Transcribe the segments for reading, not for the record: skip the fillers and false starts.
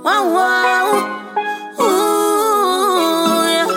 Wow, wow. Ooh, yeah.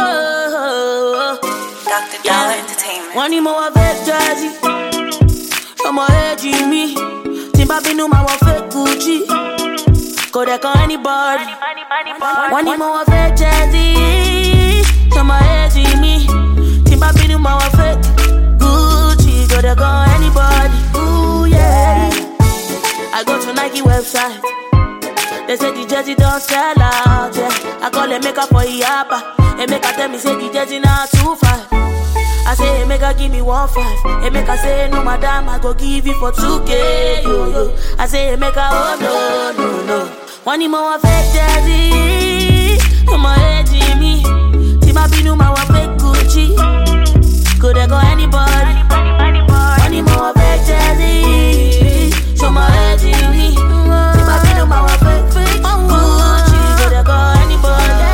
Dr. Dollar Entertainment. One more of it, Jazzy. From my head, Jimmy. Timba binu my one fake Gucci. Go there, call anybody. One more of it, Jazzy. From my head, Jimmy. Timba binu my one fake Gucci. Go there, call anybody. Ooh, yeah. I go to Nike website. They say the jersey don't sell out, yeah. I call them make up for Iapa. And make her tell me say the jersey now 2.5. I say hey, make her give me 1.5. And make her say no madam, I go give you for 2K, yo, yo. I say hey, make her oh no, no, no. One more fake jersey. Come on, hey Jimmy. Timba binu my one fake Gucci. Could I go anybody? One more fake jersey. Show my head Jimmy. Timba binu my one fake Gucci. Could I go anybody?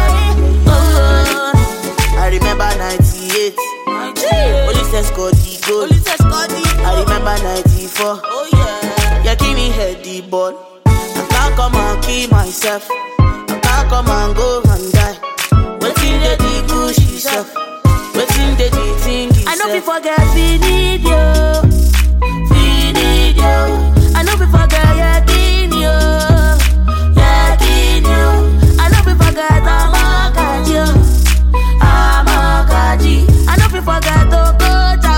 I remember 98. Police escort the goal. I remember 94. Oh yeah. You give me head the ball. I can't come and kill myself. I can't come and go and die. Waiting the Gucci stuff. Waiting the thing. I know we forget we need you. We need you. I know we forget yakin you. Yakin you. I know we forget Amakaji. Amakaji. I know we forget Okota.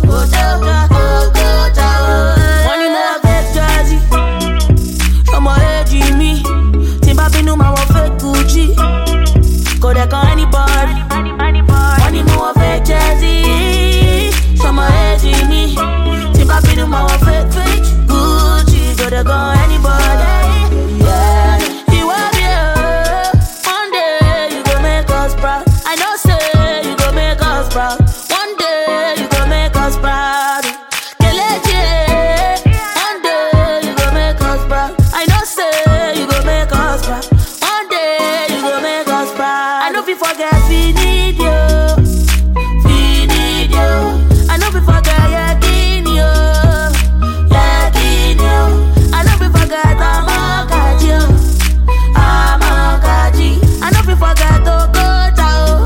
Okota. One more fake jersey. From my head Jimmy. Timba binu my one fake Gucci. Go there call anybody. One more fake jersey. From my head Jimmy. Timba binu my one fake Gucci. Go there call anybody. Yeah. You are here. One day you go make us proud. I know say you go make us proud. One day you go make us proud. Kelechi. One day you go make us proud. I know say you go make us proud. One day you go make us proud. I know we forget we need you. We need you. I know we forget yakin you. Yakin you. I know we forget Amakaji. Amakaji. I know we forget Okota.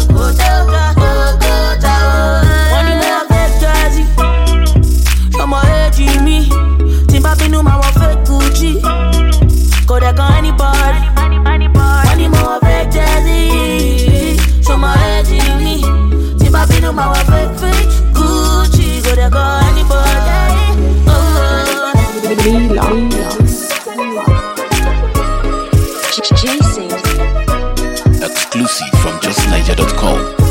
Okota. One more fake jersey. From my head Jimmy. Timba binu my one fake Gucci. Go there call anybody. One more fake jersey. From my head Jimmy. Timba binu my one fake Gucci. Go there call anybody. Jason. Exclusive from justniger.com.